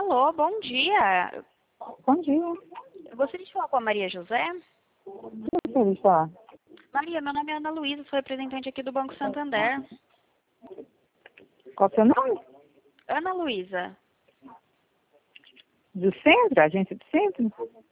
Alô, bom dia. Bom dia. Eu gostaria de falar com a Maria José. Quem está? Maria, meu nome é Ana Luísa, sou representante aqui do Banco Santander. Qual é o seu nome? Ana Luísa. Do centro? Agência do centro?